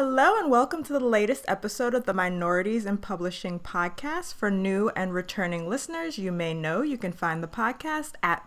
Hello and welcome to the latest episode of the Minorities in Publishing podcast. For new and returning listeners, you may know you can find the podcast at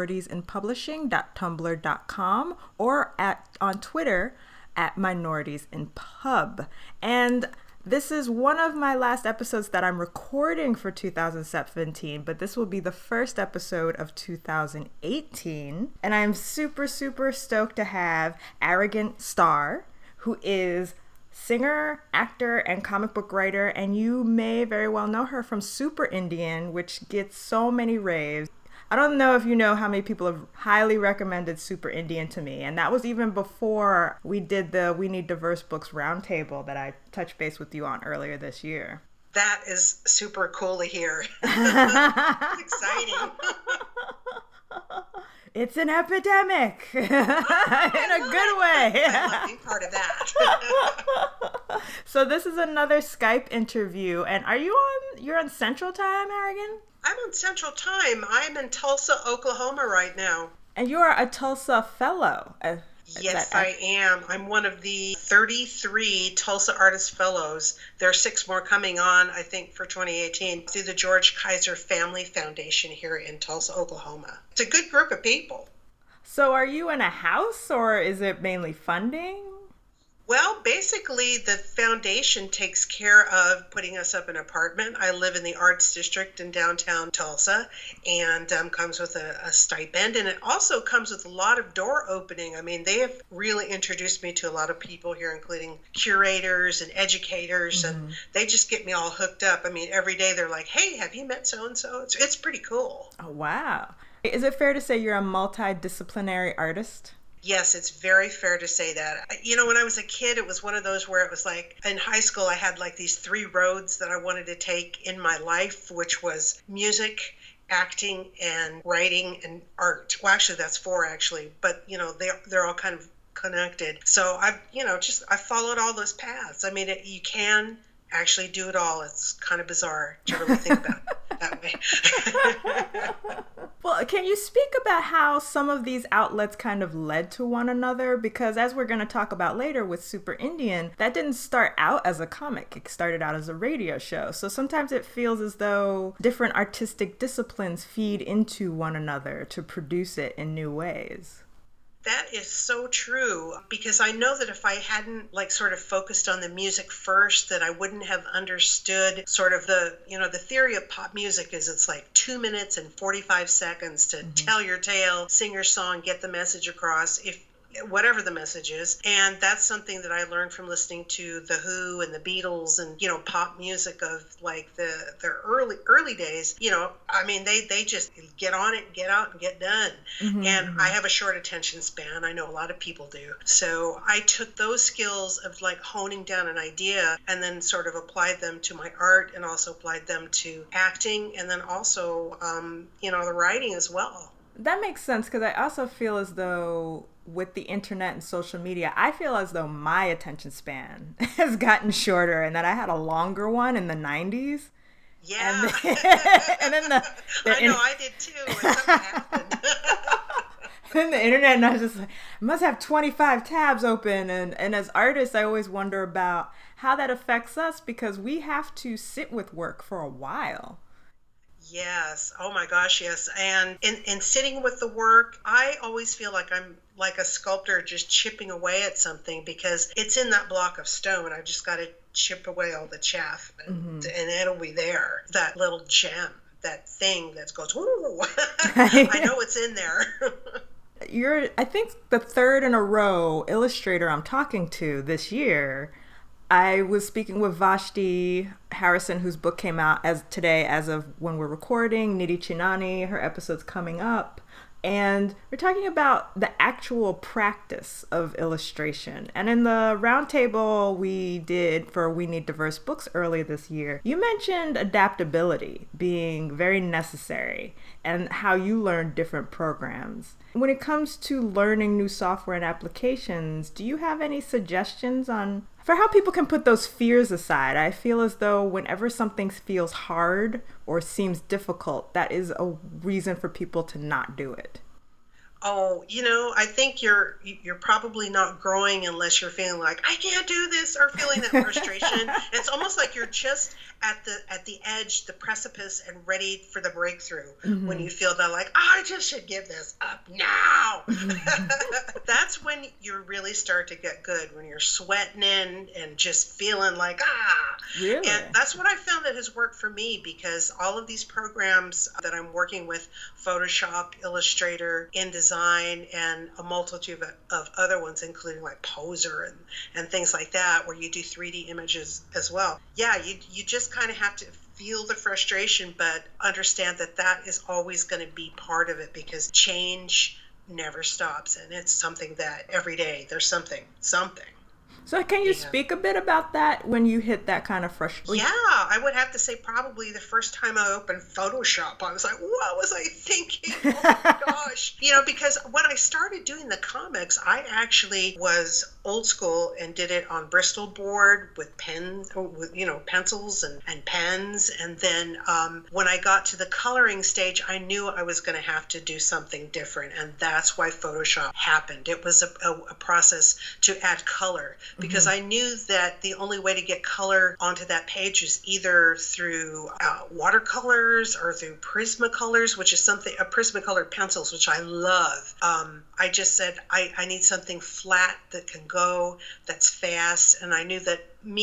minoritiesinpublishing.tumblr.com or on Twitter at minoritiesinpub. And this is one of my last episodes that I'm recording for 2017, but this will be the first episode of 2018. And I'm super stoked to have Arrogant Star, who is singer, actor, and comic book writer, and you may very well know her from Super Indian, which gets so many raves. I don't know if you know how many people have highly recommended Super Indian to me, and that was even before we did the We Need Diverse Books roundtable that I touched base with you on earlier this year. That is super cool to hear. It's exciting. It's an epidemic in a good way. I love being part of that. So this is another Skype interview. And you're on Central Time, Arrogant? I'm on Central Time. I'm in Tulsa, Oklahoma right now. And you are a Tulsa fellow. Yes, I am. I'm one of the 33 Tulsa Artist Fellows. There are 6 more coming on, I think, for 2018 through the George Kaiser Family Foundation here in Tulsa, Oklahoma. It's a good group of people. So are you in a house or is it mainly funding? Well, basically, the foundation takes care of putting us up an apartment. I live in the Arts District in downtown Tulsa, and comes with a stipend, and it also comes with a lot of door opening. I mean, they have really introduced me to a lot of people here, including curators and educators, and they just get me all hooked up. I mean, every day they're like, hey, have you met so-and-so? It's pretty cool. Oh, wow. Is it fair to say you're a multidisciplinary artist? Yes, it's very fair to say that. You know, when I was a kid, it was one of those where it was like, in high school, I had like these 3 roads that I wanted to take in my life, which was music, acting, and writing and art. Well, actually, that's 4 actually, but you know, they're all kind of connected. So I followed all those paths. I mean, you can actually do it all. It's kind of bizarre to really think about it that way. Well, can you speak about how some of these outlets kind of led to one another? Because as we're going to talk about later with Super Indian, that didn't start out as a comic. It started out as a radio show. So sometimes it feels as though different artistic disciplines feed into one another to produce it in new ways. That is so true, because I know that if I hadn't sort of focused on the music first, that I wouldn't have understood sort of the theory of pop music is it's like 2 minutes and 45 seconds to tell your tale, sing your song, get the message across, whatever the message is. And that's something that I learned from listening to The Who and the Beatles and, pop music of like their early days. I mean, they just get on it, get out and get done. And I have a short attention span. I know a lot of people do. So I took those skills of like honing down an idea and then sort of applied them to my art and also applied them to acting and then also, the writing as well. That makes sense, because I also feel as though with the internet and social media, I feel as though my attention span has gotten shorter and that I had a longer one in the 90s. Yeah. And then I did too. When something happened. And the internet, and I was just like, I must have 25 tabs open. And as artists, I always wonder about how that affects us, because we have to sit with work for a while. Yes. Oh my gosh, yes. And in sitting with the work, I always feel like I'm like a sculptor just chipping away at something, because it's in that block of stone. I've just got to chip away all the chaff and it'll be there. That little gem, that thing that goes, ooh, I know it's in there. You're, I think, the 3rd in a row illustrator I'm talking to this year. I was speaking with Vashti Harrison, whose book came out as of when we're recording, Nidhi Chinani, her episode's coming up. And we're talking about the actual practice of illustration. And in the roundtable we did for We Need Diverse Books earlier this year, you mentioned adaptability being very necessary and how you learn different programs. When it comes to learning new software and applications, do you have any suggestions for how people can put those fears aside? I feel as though whenever something feels hard or seems difficult, that is a reason for people to not do it. Oh, I think you're probably not growing unless you're feeling like I can't do this or feeling that frustration. It's almost like you're just at the edge, the precipice, and ready for the breakthrough. When you feel that like I just should give this up now. That's when you really start to get good, when you're sweating in and just feeling like Really? And that's what I found that has worked for me, because all of these programs that I'm working with, Photoshop, Illustrator, InDesign, and a multitude of other ones, including like Poser and things like that, where you do 3D images as well. Yeah, you just kind of have to feel the frustration, but understand that that is always going to be part of it, because change never stops, and it's something that every day there's something. So can you speak a bit about that when you hit that kind of frustration? Yeah, I would have to say probably the first time I opened Photoshop, I was like, what was I thinking? Oh my gosh. Because when I started doing the comics, I actually was old school and did it on Bristol board with pens, with, pencils and pens. And then when I got to the coloring stage, I knew I was going to have to do something different. And that's why Photoshop happened. It was a process to add color, because I knew that the only way to get color onto that page is either through watercolors or through Prismacolors, which is Prismacolor pencils, which I love. I just said, I need something flat that can go, that's fast. And I knew that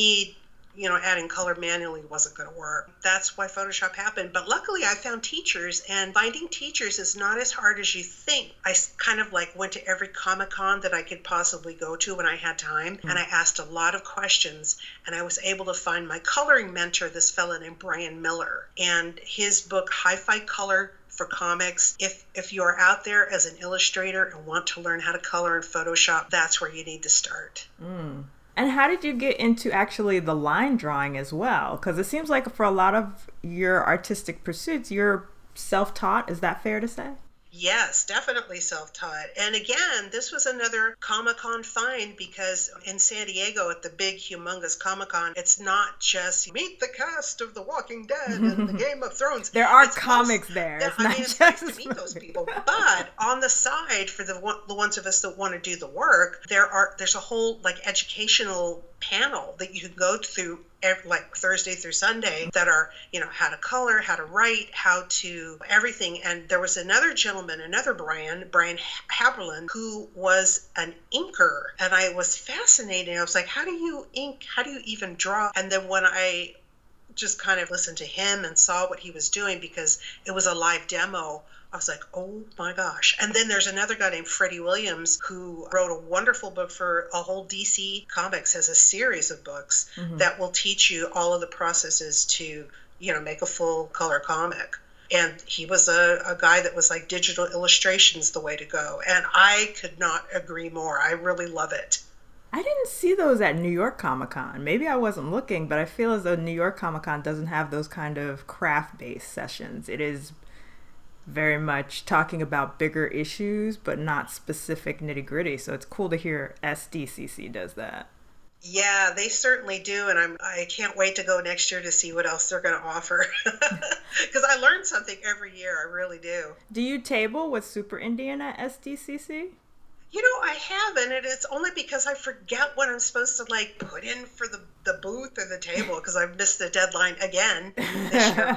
adding color manually wasn't going to work. That's why Photoshop happened. But luckily I found teachers, and finding teachers is not as hard as you think. I kind of went to every Comic-Con that I could possibly go to when I had time. And I asked a lot of questions, and I was able to find my coloring mentor, this fella named Brian Miller, and his book, Hi-Fi Color for Comics. If you are out there as an illustrator and want to learn how to color in Photoshop, that's where you need to start. And how did you get into actually the line drawing as well? Because it seems like for a lot of your artistic pursuits, you're self-taught. Is that fair to say? Yes, definitely self-taught. And again, this was another Comic-Con find, because in San Diego at the big, humongous Comic-Con, it's not just meet the cast of The Walking Dead and the Game of Thrones. There are comics there. It's nice to meet those people. But on the side, for the ones of us that want to do the work, there's a whole educational panel that you can go through Thursday through Sunday that are, how to color, how to write, how to everything. And there was another gentleman, Brian Haberlin, who was an inker. And I was fascinated. I was like, how do you ink? How do you even draw? And then when I just kind of listened to him and saw what he was doing, because it was a live demo, I was like, oh my gosh. And then there's another guy named Freddie Williams who wrote a wonderful book for a whole DC Comics, has a series of books that will teach you all of the processes to, make a full color comic. And he was a guy that was like, digital illustration's the way to go. And I could not agree more. I really love it. I didn't see those at New York Comic Con. Maybe I wasn't looking, but I feel as though New York Comic Con doesn't have those kind of craft-based sessions. It is very much talking about bigger issues, but not specific nitty-gritty. So it's cool to hear SDCC does that. Yeah, they certainly do, and I can't wait to go next year to see what else they're going to offer, because I learn something every year. I really do. Do you table with Super Indian at SDCC? I haven't, and it's only because I forget what I'm supposed to put in for the booth or the table, because I've missed the deadline again this year.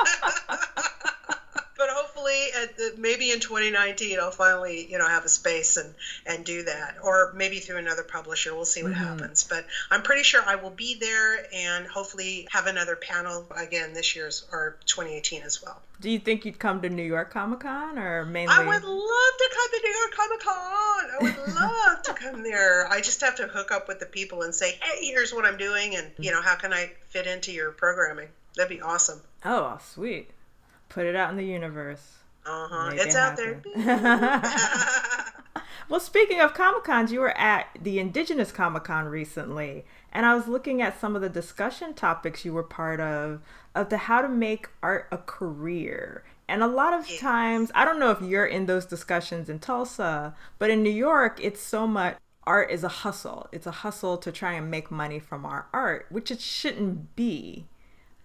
But hopefully, maybe in 2019, I'll finally, have a space and do that, or maybe through another publisher. We'll see what happens. But I'm pretty sure I will be there, and hopefully have another panel again this year's or 2018 as well. Do you think you'd come to New York Comic Con, or mainly? I would love to come to New York Comic Con. I would love to come there. I just have to hook up with the people and say, hey, here's what I'm doing, and how can I fit into your programming? That'd be awesome. Oh, sweet. Put it out in the universe. It's out there. Well, speaking of Comic-Cons, you were at the Indigenous Comic-Con recently, and I was looking at some of the discussion topics you were part of the how to make art a career. And a lot of times, I don't know if you're in those discussions in Tulsa, but in New York, it's so much art is a hustle. It's a hustle to try and make money from our art, which it shouldn't be.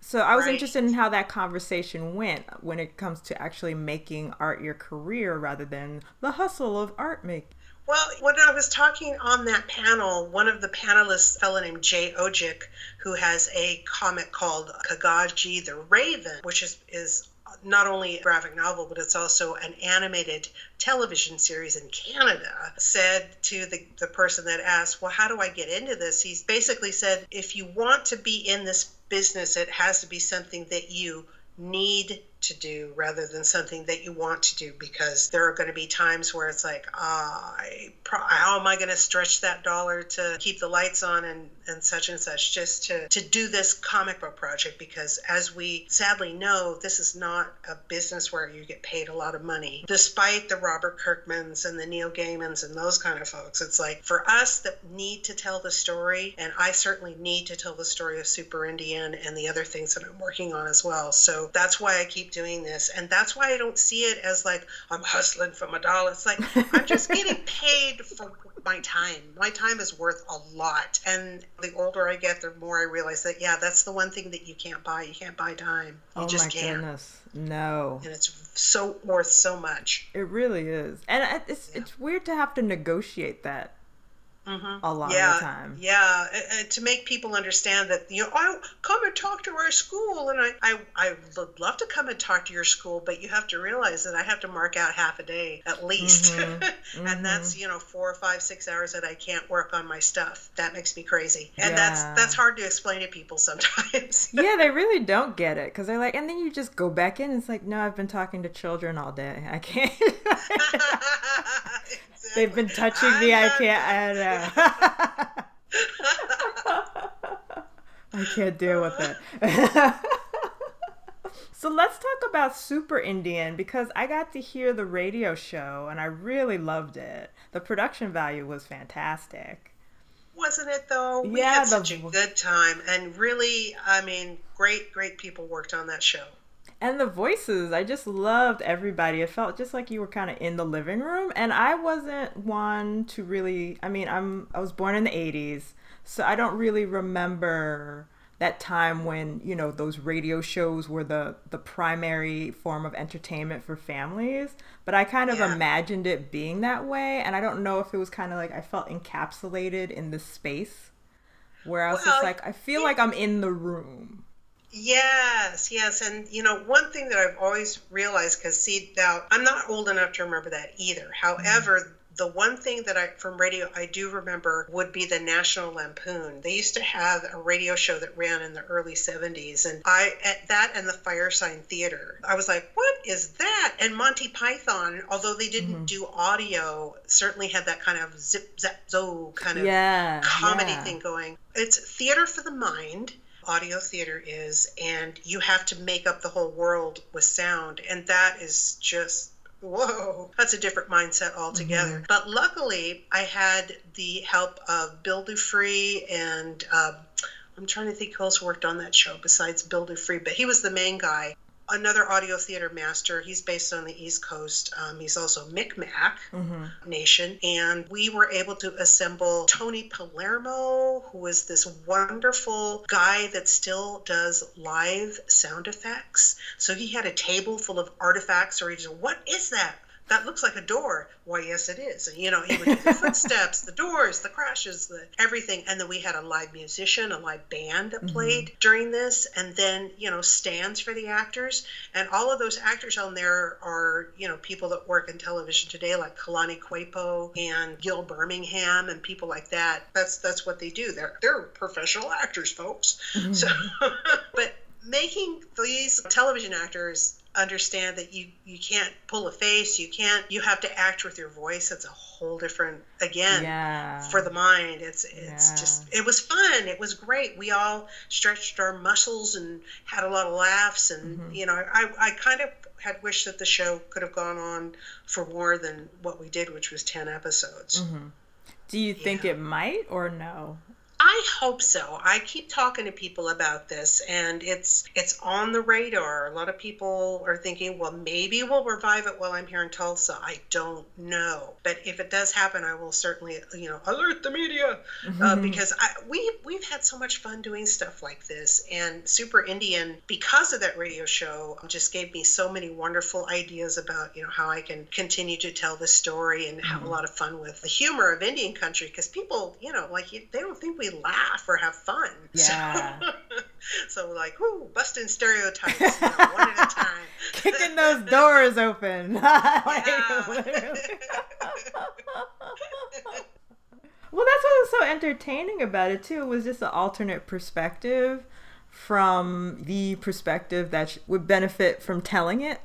So I was Right. interested in how that conversation went when it comes to actually making art your career rather than the hustle of art making. Well, when I was talking on that panel, one of the panelists, a fellow named Jay Ojic, who has a comic called Kagaji the Raven, which is not only a graphic novel, but it's also an animated television series in Canada, said to the person that asked, well, how do I get into this? He's basically said, if you want to be in this business, it has to be something that you need to do rather than something that you want to do, because there are going to be times where it's like, how am I going to stretch that dollar to keep the lights on and such just to do this comic book project, because as we sadly know, this is not a business where you get paid a lot of money, despite the Robert Kirkmans and the Neil Gaimans and those kind of folks. It's like, for us that need to tell the story, and I certainly need to tell the story of Super Indian and the other things that I'm working on as well. So that's why I keep doing this, and that's why I don't see it as like I'm hustling for my dollar. It's like I'm just getting paid for my time. My time is worth a lot, and the older I get, the more I realize that, yeah, that's the one thing that you can't buy. You can't buy time. You just can't. Goodness, no. And it's so worth so much. It really is, and it's weird to have to negotiate that. A lot of the time. Yeah, and to make people understand that, I come and talk to our school, and I would love to come and talk to your school, but you have to realize that I have to mark out half a day at least. And that's, 4 or 5, 6 hours that I can't work on my stuff. That makes me crazy. And that's hard to explain to people sometimes. Yeah, they really don't get it, because they're like, and then you just go back in, and it's like, no, I've been talking to children all day. I can't. They've been touching me. I can't. I can't deal with it. So let's talk about Super Indian, because I got to hear the radio show and I really loved it. The production value was fantastic. Wasn't it though? We had such a good time, and really, great people worked on that show. And the voices, I just loved everybody. It felt just like you were kind of in the living room. And I wasn't one to really, I was born in the 80s, so I don't really remember that time when, those radio shows were the primary form of entertainment for families. But I kind of imagined it being that way. And I don't know if it was kind of like I felt encapsulated in this space where I was just like, I feel like I'm in the room. Yes. And, one thing that I've always realized, because now I'm not old enough to remember that either. However, the one thing that from radio I do remember would be the National Lampoon. They used to have a radio show that ran in the early 70s, and and the Firesign Theater, I was like, what is that? And Monty Python, although they didn't do audio, certainly had that kind of zip, zap, zo kind of comedy thing going. It's theater for the mind. Audio theater is, and you have to make up the whole world with sound, and that is just, whoa, that's a different mindset altogether. But luckily I had the help of Bill Dufree, and I'm trying to think who else worked on that show besides Bill Dufree, but he was the main guy. Another audio theater master. He's based on the East Coast. He's also Micmac Nation. And we were able to assemble Tony Palermo, who is this wonderful guy that still does live sound effects. So he had a table full of artifacts, or he just, what is that? That looks like a door. Why, yes, it is. And, he would do the footsteps, the doors, the crashes, everything. And then we had a live musician, a live band that played during this. And then, stands for the actors. And all of those actors on there are, people that work in television today, like Kalani Kwepo and Gil Birmingham and people like that. That's what they do. They're professional actors, folks. So, but making these television actors understand that you can't pull a face, you have to act with your voice. It's a whole different, again, for the mind. It's just, it was fun. It was great. We all stretched our muscles and had a lot of laughs, and I kind of had wished that the show could have gone on for more than what we did, which was 10 episodes. Do you think it might, or no? I hope so. I keep talking to people about this, and it's on the radar. A lot of people are thinking, well, maybe we'll revive it while I'm here in Tulsa. I don't know, but if it does happen, I will certainly, alert the media, because we've had so much fun doing stuff like this. And Super Indian, because of that radio show, just gave me so many wonderful ideas about how I can continue to tell this story and have a lot of fun with the humor of Indian country, because people, they don't think we laugh or have fun. Yeah. So like, busting stereotypes, one at a time. Kicking those doors open. Literally. Well, that's what was so entertaining about it too. It was just an alternate perspective from the perspective that would benefit from telling it.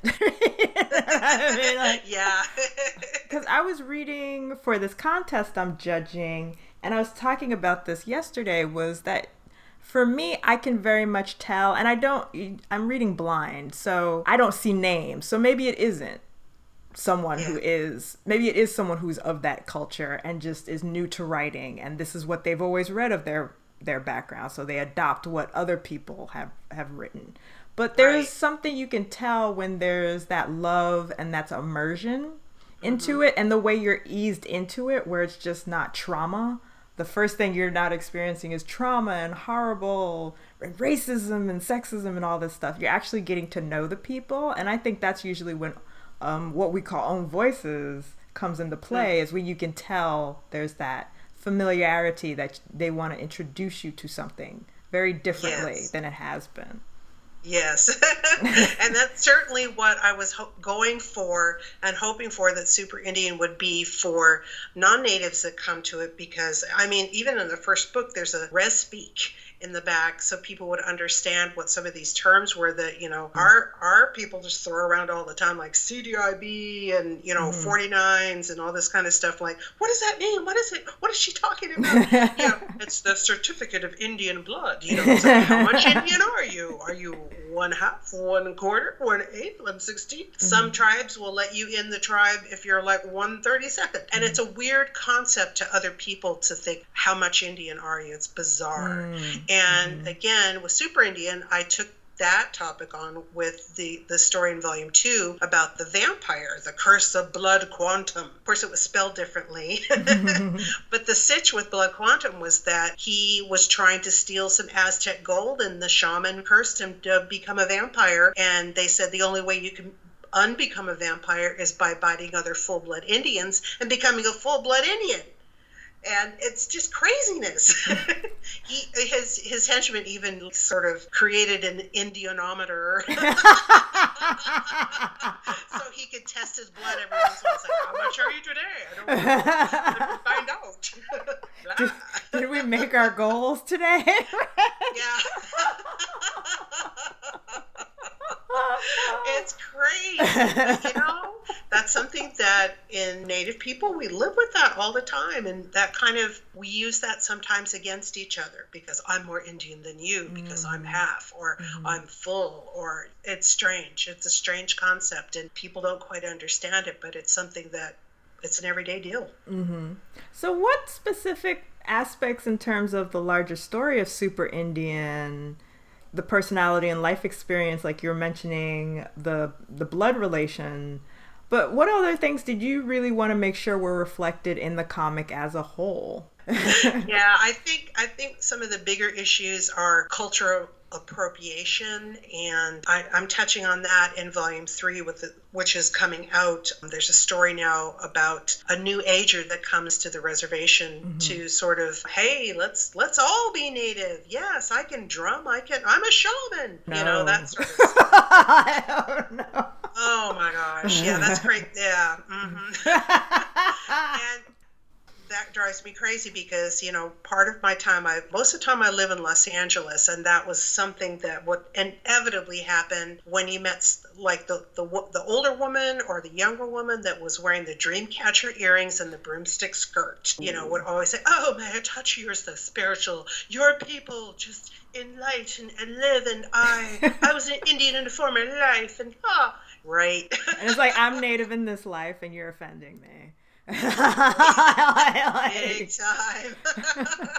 Yeah. Because I was reading for this contest I'm judging, and I was talking about this yesterday, was that for me, I can very much tell, and I'm reading blind, so I don't see names. So maybe it isn't someone maybe it is someone who's of that culture and just is new to writing, and this is what they've always read of their background, so they adopt what other people have written. But there's something you can tell when there's that love and that's immersion into it, and the way you're eased into it, where it's just not trauma. The first thing you're not experiencing is trauma and horrible racism and sexism and all this stuff. You're actually getting to know the people, and I think that's usually when what we call own voices comes into play, is when you can tell there's that familiarity that they want to introduce you to something very differently than it has been. Yes. And that's certainly what I was going for and hoping for, that Super Indian would be for non-natives that come to it, because even in the first book there's a res speak in the back, so people would understand what some of these terms were that our people just throw around all the time, like CDIB and 49s and all this kind of stuff. Like, what does that mean? What is it? What is she talking about? It's the certificate of Indian blood. It's like, how much Indian are you? Are you 1/2, 1/4, 1/8, 1/16? Some tribes will let you in the tribe if you're like 1/32. And it's a weird concept to other people to think, how much Indian are you? It's bizarre. And again, with Super Indian, I took that topic on with the story in volume 2 about the vampire, the curse of Blood Quantum. Of course, it was spelled differently. But the sitch with Blood Quantum was that he was trying to steal some Aztec gold, and the shaman cursed him to become a vampire. And they said the only way you can unbecome a vampire is by biting other full-blood Indians and becoming a full-blood Indian. And it's just craziness. His henchman even sort of created an Indianometer so he could test his blood every once in a while. It's like, how much are you today? I don't know. Never find out. Did we make our goals today? Yeah. It's crazy. That's something that in Native people, we live with that all the time. And that we use that sometimes against each other, because I'm more Indian than you, because I'm half, or I'm full, or it's strange. It's a strange concept, and people don't quite understand it, but it's something that it's an everyday deal. So what specific aspects in terms of the larger story of Super Indian, the personality and life experience, like you're mentioning the blood relation, but what other things did you really want to make sure were reflected in the comic as a whole? Yeah, I think some of the bigger issues are cultural appropriation, and I'm touching on that in volume 3 which is coming out. There's a story now about a new ager that comes to the reservation to sort of, hey, let's all be native. Yes, I can drum. I'm a shaman. No. That sort of stuff. I don't know. Oh my gosh. Yeah, that's great. Yeah. And that drives me crazy, because part of my time, most of the time I live in Los Angeles, and that was something that would inevitably happen when you met like the older woman or the younger woman that was wearing the dream catcher earrings and the broomstick skirt. Would always say, oh, may I touch you as the spiritual, your people just enlighten and live, and I was an Indian in a former life, and right. And it's like, I'm native in this life and you're offending me. Big time.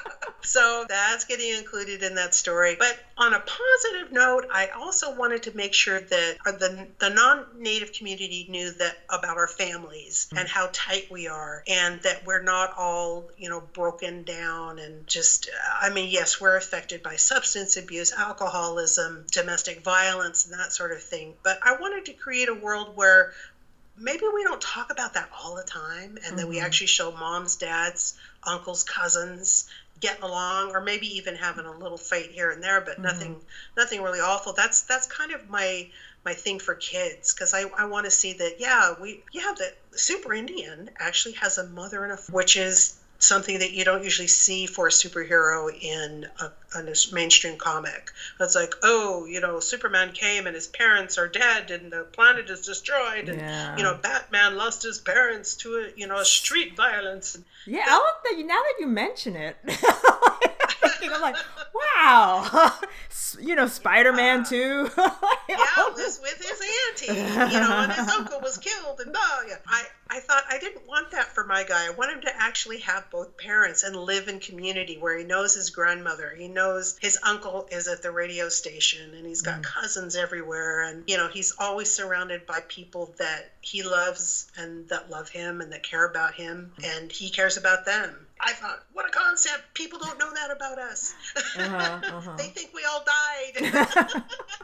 So that's getting included in that story. But on a positive note, I also wanted to make sure that the non-Native community knew that about our families and how tight we are, and that we're not all, broken down and just, yes, we're affected by substance abuse, alcoholism, domestic violence, and that sort of thing. But I wanted to create a world where maybe we don't talk about that all the time, and that we actually show moms, dads, uncles, cousins getting along, or maybe even having a little fight here and there, but nothing really awful. That's kind of my thing for kids, because I want to see that that Super Indian actually has a mother and which is something that you don't usually see for a superhero in a mainstream comic. It's like, Superman came and his parents are dead and the planet is destroyed, and Batman lost his parents to a street violence. Yeah, I love that. Now that you mention it, I'm like, wow. Spider-Man too. Was with his auntie, and his uncle was killed, and I thought I didn't want that for my guy. I want him to actually have both parents and live in community where he knows his grandmother, he knows his uncle is at the radio station, and he's got cousins everywhere, and he's always surrounded by people that he loves and that love him and that care about him, and he cares about them. I thought, what a concept. People don't know that about us. They think we all died.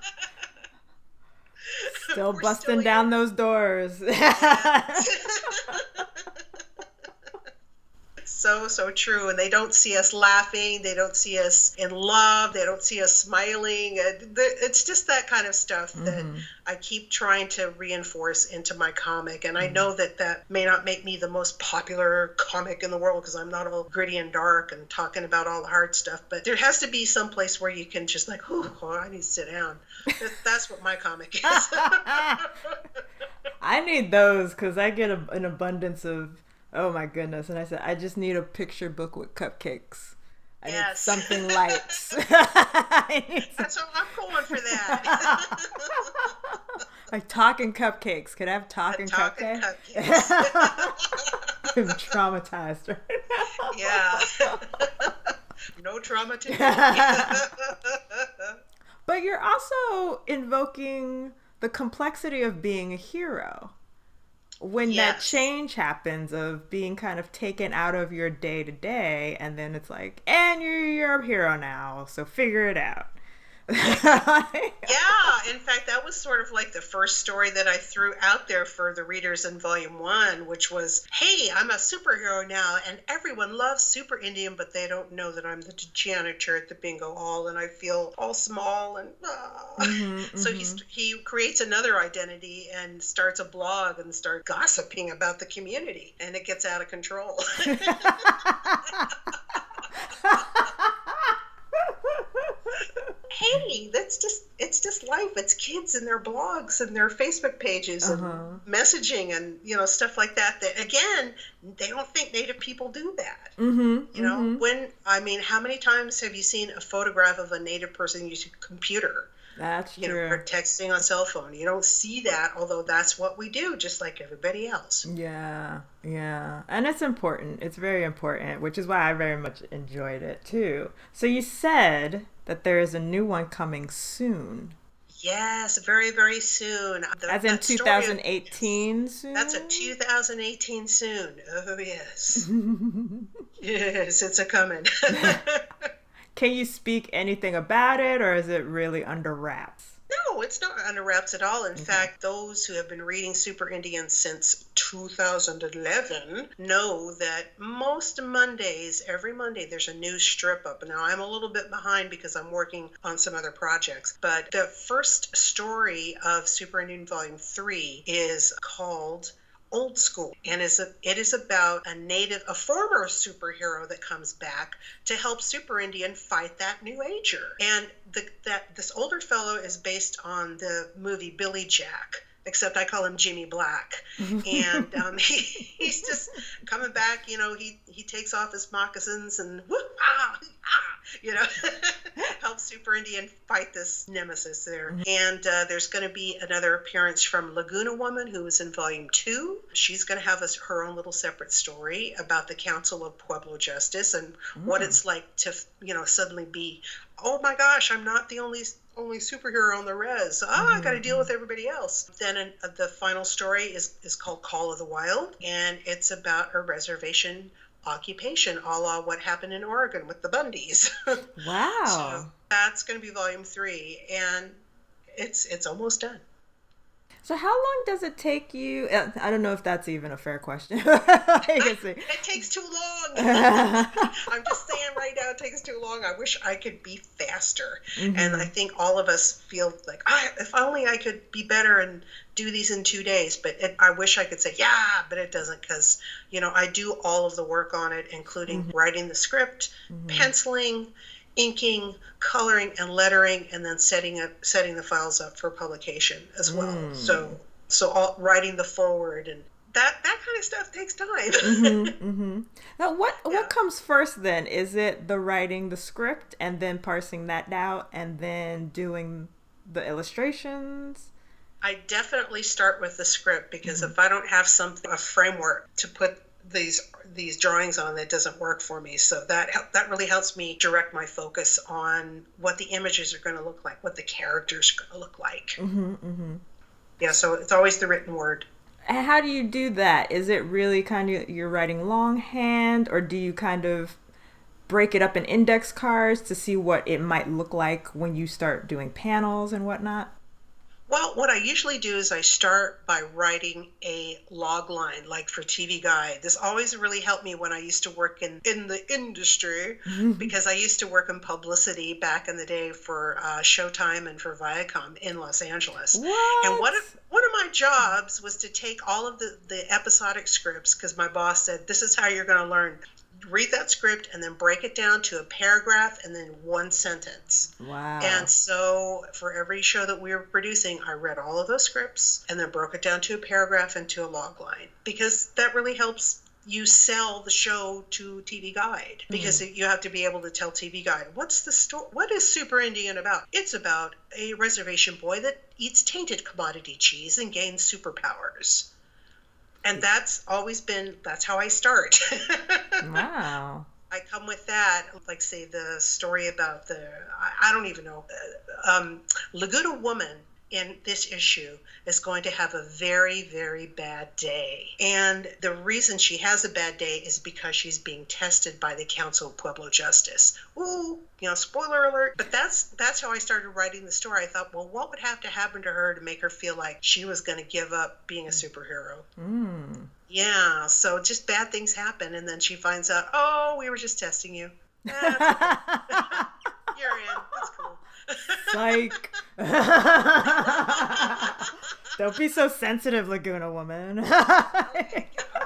Still busting down those doors. So true. And they don't see us laughing. They don't see us in love. They don't see us smiling. It's just that kind of stuff that I keep trying to reinforce into my comic. And I know that may not make me the most popular comic in the world, because I'm not all gritty and dark and talking about all the hard stuff. But there has to be some place where you can just I need to sit down. That's what my comic is. I need those, because I get an abundance of, oh my goodness. And I said, I just need a picture book with cupcakes. I need something light. That's what I'm going for that. Like talking cupcakes. Could I have talking cupcakes? I'm traumatized right now. Yeah. No trauma today. But you're also invoking the complexity of being a hero. When that change happens of being kind of taken out of your day to day, and then it's like, and you're a hero now, so figure it out. In fact, that was sort of like the first story that I threw out there for the readers in Volume 1, which was, hey, I'm a superhero now, and everyone loves Super Indian, but they don't know that I'm the janitor at the bingo hall, and I feel all small, and so he creates another identity and starts a blog and starts gossiping about the community, and it gets out of control. Hey, it's just life. It's kids and their blogs and their Facebook pages and messaging and, stuff like that. That, again, they don't think Native people do that. How many times have you seen a photograph of a Native person using a computer? That's true. Or texting on cell phone. You don't see that, although that's what we do, just like everybody else. Yeah. And it's important. It's very important, which is why I very much enjoyed it, too. So you said that there is a new one coming soon. Yes, very, very soon. As in 2018 soon? That's a 2018 soon. Oh, yes. Yes, it's a coming. Can you speak anything about it, or is it really under wraps? No, it's not under wraps at all. In fact, those who have been reading Super Indian since 2011 know that most Mondays, every Monday, there's a new strip up. Now, I'm a little bit behind because I'm working on some other projects, but the first story of Super Indian Volume 3 is called Old School, and it is about a former superhero that comes back to help Super Indian fight that new ager. And this older fellow is based on the movie Billy Jack, except I call him Jimmy Black. And he's just coming back, he takes off his moccasins and helps Super Indian fight this nemesis there. And there's going to be another appearance from Laguna Woman, who was in volume 2. She's going to have her own little separate story about the Council of Pueblo Justice and what it's like to, suddenly be, oh my gosh, I'm not the only superhero on the res. I got to deal with everybody else. Then the final story is called Call of the Wild, and it's about a reservation occupation, a la what happened in Oregon with the Bundys. Wow. So that's going to be volume 3, and it's almost done. So how long does it take you? I don't know if that's even a fair question. It takes too long. I'm just saying right now it takes too long. I wish I could be faster. And I think all of us feel like, if only I could be better and do these in 2 days. But I wish I could say, but it doesn't, because, I do all of the work on it, including writing the script, penciling, inking, coloring, and lettering, and then setting the files up for publication as well. So writing the forward and that kind of stuff takes time. Now, what comes first then? Is it the writing the script and then parsing that out and then doing the illustrations? I definitely start with the script, because if I don't have a framework to put these drawings on, that doesn't work for me. So that really helps me direct my focus on what the images are going to look like, what the characters are going to look like. Yeah, so it's always the written word. And how do you do that? Is it really kind of you're writing longhand, or do you kind of break it up in index cards to see what it might look like when you start doing panels and whatnot? Well, what I usually do is I start by writing a log line, like for TV Guide. This always really helped me when I used to work in the industry, because I used to work in publicity back in the day for Showtime and for Viacom in Los Angeles. What? And one of my jobs was to take all of the episodic scripts, because my boss said, this is how you're going to learn. Read that script and then break it down to a paragraph and then one sentence. Wow. And so for every show that we were producing, I read all of those scripts and then broke it down to a paragraph and to a log line, because that really helps you sell the show to TV Guide, because you have to be able to tell TV Guide, what's the story? What is Super Indian about? It's about a reservation boy that eats tainted commodity cheese and gains superpowers. And that's how I start. Wow. I come with that, like say the story about I don't even know, Laguna Woman in this issue is going to have a very, very bad day. And the reason she has a bad day is because she's being tested by the Council of Pueblo Justice. Ooh, spoiler alert. But that's how I started writing the story. I thought, well, what would have to happen to her to make her feel like she was going to give up being a superhero? Yeah, so just bad things happen, and then she finds out, oh, we were just testing you. That's okay. You're in. That's cool. Psych. Don't be so sensitive, Laguna Woman. Okay,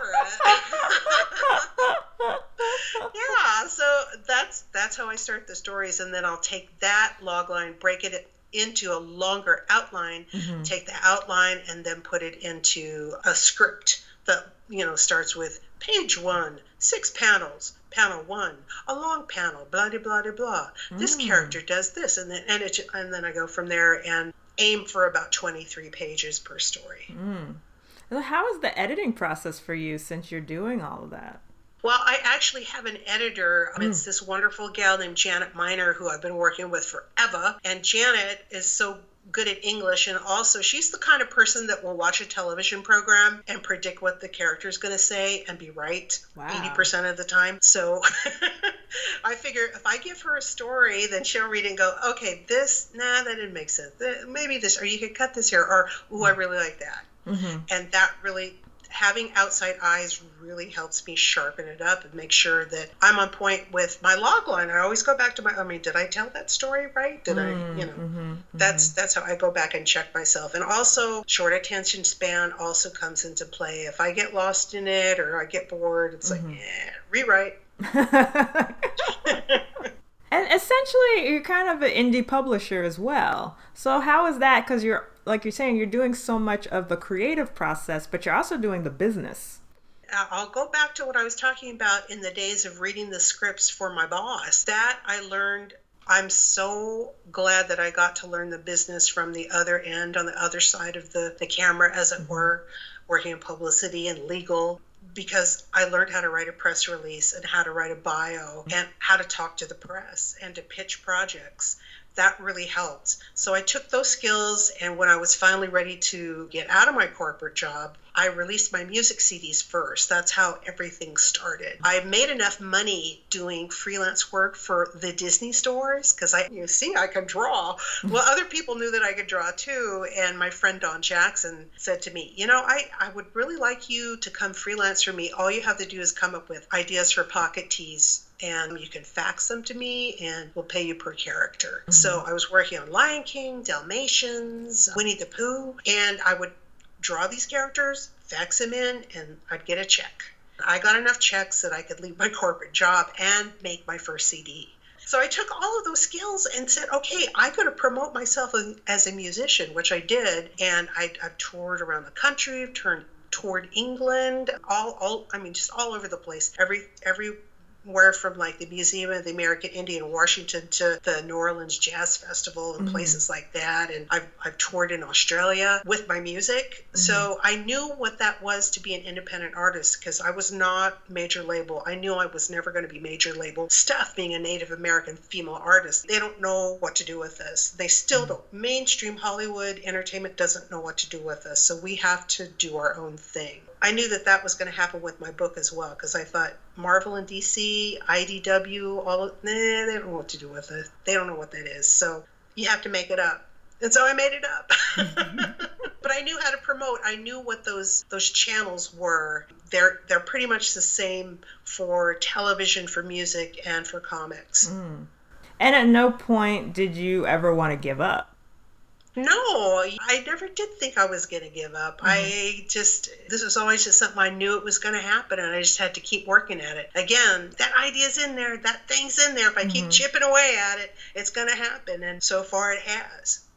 yeah, so that's how I start the stories, and then I'll take that log line, break it into a longer outline, take the outline, and then put it into a script that starts with page 1, 6 panels. Panel 1, a long panel, blah, blah, blah, blah. This character does this, and then I go from there and aim for about 23 pages per story. How is the editing process for you since you're doing all of that? Well, I actually have an editor. It's this wonderful gal named Janet Miner, who I've been working with forever. And Janet is so good at English, and also she's the kind of person that will watch a television program and predict what the character is going to say and be right 80% of the time. So I figure if I give her a story, then she'll read it and go, okay, that didn't make sense. Maybe this, or you could cut this here, or, ooh, I really like that. And that really, having outside eyes really helps me sharpen it up and make sure that I'm on point with my log line. I always go back to did I tell that story right? Did that's how I go back and check myself. And also short attention span also comes into play. If I get lost in it or I get bored, it's rewrite. And essentially you're kind of an indie publisher as well. So how is that? Because you're, like you're saying, you're doing so much of the creative process, but you're also doing the business. I'll go back to what I was talking about in the days of reading the scripts for my boss. That I learned I'm so glad that I got to learn the business from the other end, on the other side of the camera, as it were, working in publicity and legal, because I learned how to write a press release and how to write a bio and how to talk to the press and to pitch projects. That really helped. So I took those skills, and when I was finally ready to get out of my corporate job, I released my music CDs first. That's how everything started. I made enough money doing freelance work for the Disney stores because I can draw. Well, other people knew that I could draw too. And my friend Don Jackson said to me, I would really like you to come freelance for me. All you have to do is come up with ideas for pocket tees, and you can fax them to me and we'll pay you per character. Mm-hmm. So I was working on Lion King, Dalmatians, Winnie the Pooh, and I would draw these characters, fax them in, and I'd get a check. I got enough checks that I could leave my corporate job and make my first CD. So I took all of those skills and said, okay, I got to promote myself as a musician, which I did. And I've toured around the country, toured England, just all over the place. Everywhere from like the Museum of the American Indian in Washington to the New Orleans Jazz Festival and places like that. And I've toured in Australia with my music. So I knew what that was to be an independent artist, because I was not major label. I knew I was never going to be major label stuff, being a Native American female artist. They don't know what to do with us. They still don't. Mainstream Hollywood entertainment doesn't know what to do with us. So we have to do our own thing. I knew that was going to happen with my book as well, because I thought Marvel and DC, IDW, they don't know what to do with it. They don't know what that is. So you have to make it up. And so I made it up. But I knew how to promote. I knew what those channels were. They're pretty much the same for television, for music, and for comics. And at no point did you ever want to give up? No, I never did think I was going to give up. This was always just something I knew it was going to happen, and I just had to keep working at it. Again, that idea's in there, that thing's in there. If I keep chipping away at it, it's going to happen, and so far it has.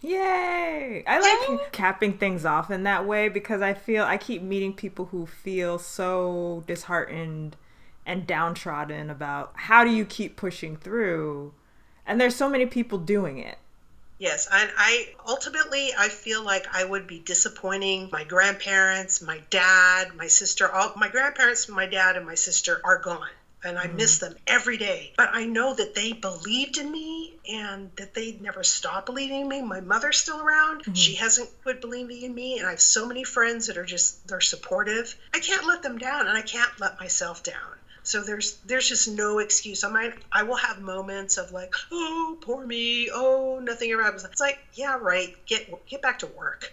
Yay! I like capping things off in that way, because I keep meeting people who feel so disheartened and downtrodden about how do you keep pushing through, and there's so many people doing it. Yes, and I feel like I would be disappointing my grandparents, my dad, my sister. All my grandparents, my dad, and my sister are gone, and I miss them every day. But I know that they believed in me and that they never stopped believing in me. My mother's still around. She hasn't quit believing in me, and I have so many friends that they're supportive. I can't let them down, and I can't let myself down. So there's just no excuse. I will have moments of like, oh, poor me. Oh, nothing ever happens. It's like, yeah, right. Get back to work.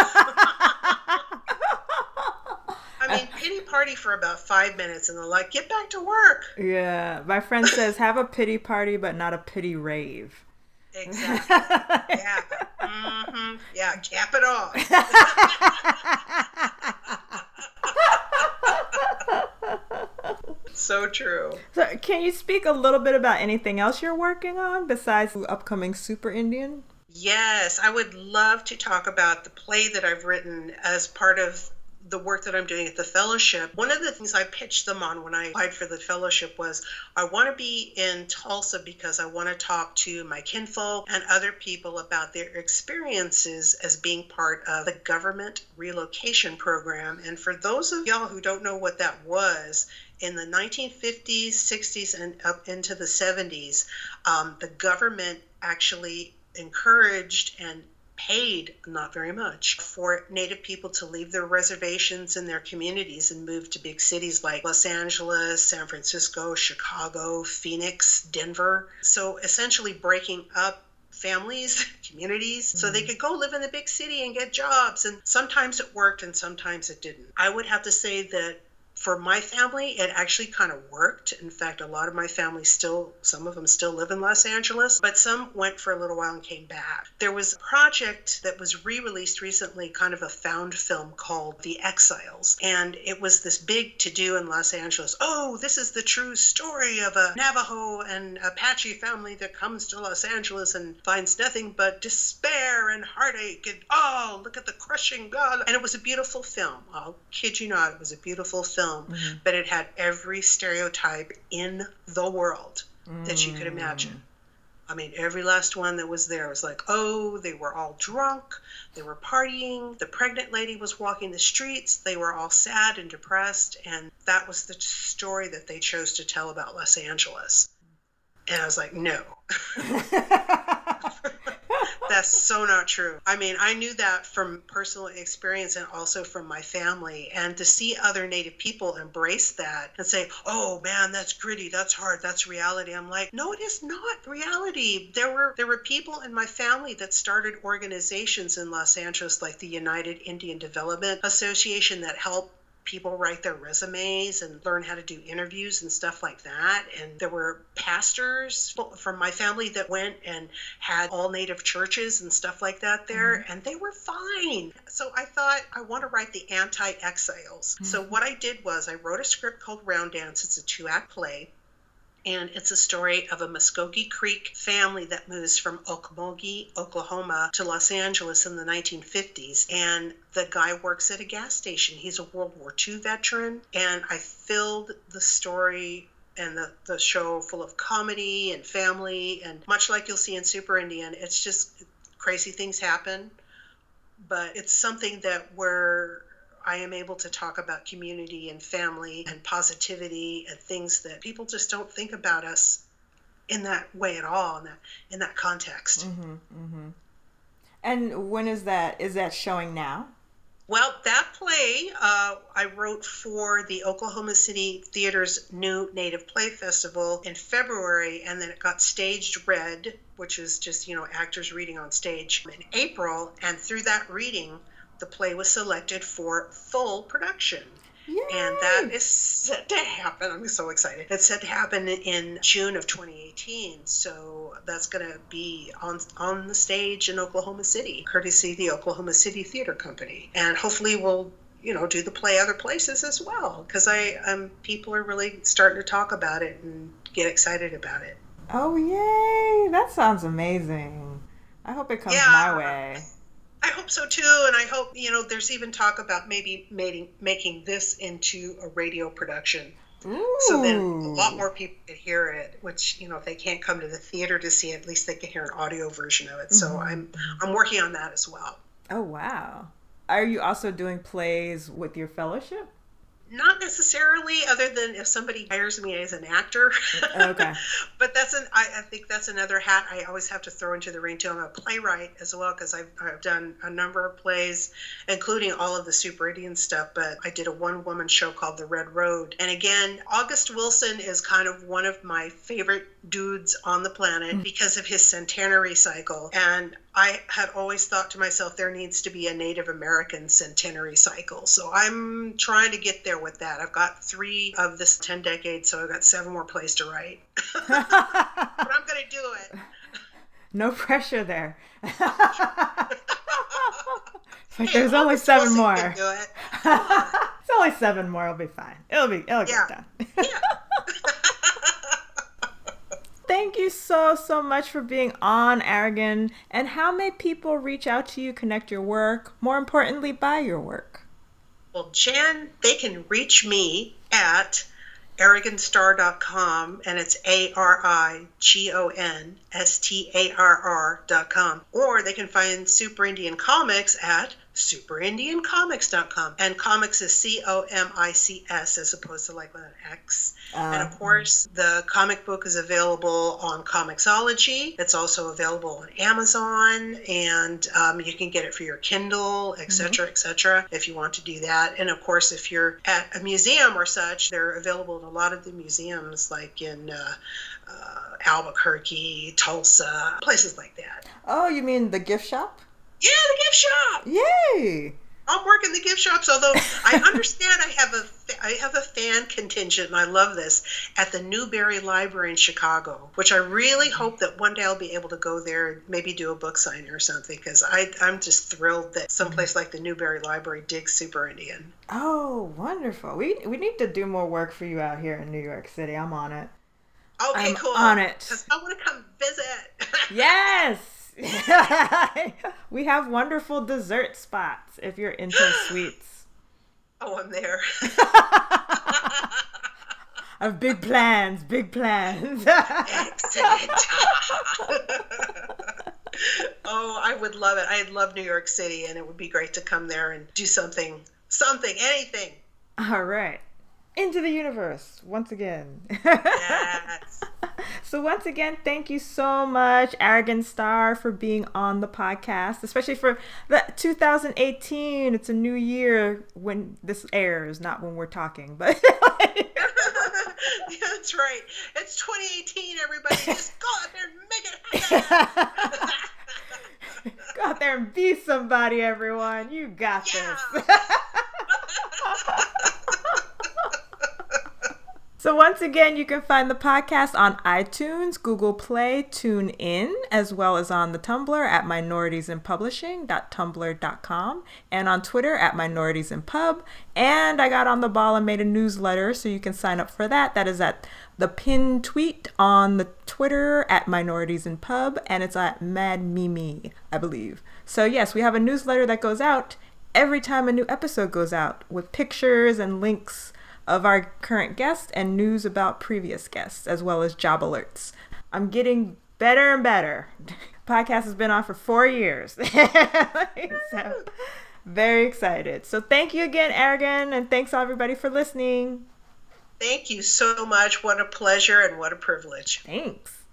Pity party for about 5 minutes, and they're like, get back to work. Yeah. My friend says, have a pity party, but not a pity rave. Exactly. Yeah. Yeah. Cap it off. So true. So can you speak a little bit about anything else you're working on besides the upcoming Super Indian? Yes, I would love to talk about the play that I've written as part of the work that I'm doing at the fellowship. One of the things I pitched them on when I applied for the fellowship was I want to be in Tulsa because I want to talk to my kinfolk and other people about their experiences as being part of the government relocation program. And for those of y'all who don't know what that was, in the 1950s, 60s, and up into the 70s, the government actually encouraged and paid, not very much, for Native people to leave their reservations and their communities and move to big cities like Los Angeles, San Francisco, Chicago, Phoenix, Denver. So essentially breaking up families, communities, so they could go live in the big city and get jobs. And sometimes it worked and sometimes it didn't. I would have to say that for my family, it actually kind of worked. In fact, a lot of my family some of them still live in Los Angeles, but some went for a little while and came back. There was a project that was re-released recently, kind of a found film called The Exiles. And it was this big to-do in Los Angeles. Oh, this is the true story of a Navajo and Apache family that comes to Los Angeles and finds nothing but despair and heartache. And oh, look at the crushing God. And it was a beautiful film. I'll kid you not, it was a beautiful film. But it had every stereotype in the world that you could imagine. I mean, every last one that was there was like, oh, they were all drunk, they were partying, the pregnant lady was walking the streets, they were all sad and depressed, and that was the story that they chose to tell about Los Angeles. And I was like, no. That's so not true. I mean, I knew that from personal experience and also from my family. And to see other Native people embrace that and say, oh man, that's gritty, that's hard, that's reality. I'm like, no, it is not reality. There were people in my family that started organizations in Los Angeles, like the United Indian Development Association, that helped people write their resumes and learn how to do interviews and stuff like that. And there were pastors from my family that went and had all Native churches and stuff like that there, and they were fine. So I thought, I want to write the anti-exiles. So what I did was I wrote a script called Round Dance. It's a 2-act play. And it's a story of a Muskogee Creek family that moves from Okmulgee, Oklahoma to Los Angeles in the 1950s. And the guy works at a gas station. He's a World War II veteran. And I filled the story and the show full of comedy and family. And much like you'll see in Super Indian, it's just crazy things happen. But it's something that I am able to talk about community and family and positivity and things that people just don't think about us in that way at all, in that context. Mm-hmm, mm-hmm. And when is that? Is that showing now? Well, that play I wrote for the Oklahoma City Theater's new Native Play Festival in February, and then it got staged read, which is just, actors reading on stage, in April. And through that reading, the play was selected for full production. Yay! And that is set to happen. I'm so excited. It's set to happen in June of 2018. So that's going to be on the stage in Oklahoma City, courtesy of the Oklahoma City Theater Company. And hopefully we'll, do the play other places as well, because people are really starting to talk about it and get excited about it. Oh, yay. That sounds amazing. I hope it comes my way. I hope so too, and I hope, there's even talk about maybe making this into a radio production. Ooh. So then a lot more people could hear it, which, if they can't come to the theater to see it, at least they can hear an audio version of it. Mm-hmm. So I'm working on that as well. Oh, wow. Are you also doing plays with your fellowship? Not necessarily, other than if somebody hires me as an actor. Okay. But I think that's another hat I always have to throw into the ring too. I'm a playwright as well, because I've done a number of plays, including all of the Super Indian stuff. But I did a one-woman show called The Red Road. And again, August Wilson is kind of one of my favorite dudes on the planet because of his centenary cycle. And I had always thought to myself, there needs to be a Native American centenary cycle. So I'm trying to get there with that. I've got 3 of this 10 decades, so I've got 7 more plays to write. But I'm going to do it. No pressure there. There's only 7 more. Do it. It's only 7 more. It'll be fine. It'll get done. Yeah. Thank you so much for being on, Aragon. And how may people reach out to you, connect your work, more importantly, buy your work? Well, Jan, they can reach me at aragonstar.com, and it's ARIGONSTARR.com. Or they can find Super Indian Comics at superindiancomics.com. And comics is COMICS as opposed to like with an X. And of course, the comic book is available on Comixology. It's also available on Amazon, and you can get it for your Kindle, etc., etc., if you want to do that. And of course, if you're at a museum or such, they're available in a lot of the museums, like in Albuquerque, Tulsa, places like that. Oh, you mean the gift shop? Yeah, the gift shop. Yay! I'll work in the gift shops, although I understand I have a fan contingent, and I love this, at the Newberry Library in Chicago, which I really hope that one day I'll be able to go there and maybe do a book signing or something, because I'm just thrilled that someplace like the Newberry Library digs Super Indian. Oh, wonderful. We need to do more work for you out here in New York City. I'm on it. Okay, I'm cool. on it. Because I want to come visit. Yes! We have wonderful dessert spots if you're into sweets. Oh, I'm there. I have big plans. Excellent. would love it. I love New York City, and it would be great to come there and do something, anything. All right. Into the universe once again. Yes. So once again, thank you so much, Arrogant Star, for being on the podcast, especially for the 2018. It's a new year when this airs, not when we're talking, but Yeah, that's right. It's 2018, everybody. Just go out there and make it happen. Go out there and be somebody, everyone. You got this. So once again, you can find the podcast on iTunes, Google Play, TuneIn, as well as on the Tumblr at minoritiesinpublishing.tumblr.com, and on Twitter at minoritiesinpub. And I got on the ball and made a newsletter, so you can sign up for that. That is at the pinned tweet on the Twitter at minoritiesinpub, and it's at MadMimi, I believe. So yes, we have a newsletter that goes out every time a new episode goes out with pictures and links of our current guest and news about previous guests, as well as job alerts. I'm getting better and better. Podcast has been on for 4 years. So, very excited. So thank you again, Arrogant, and thanks everybody for listening. Thank you so much. What a pleasure and what a privilege. Thanks.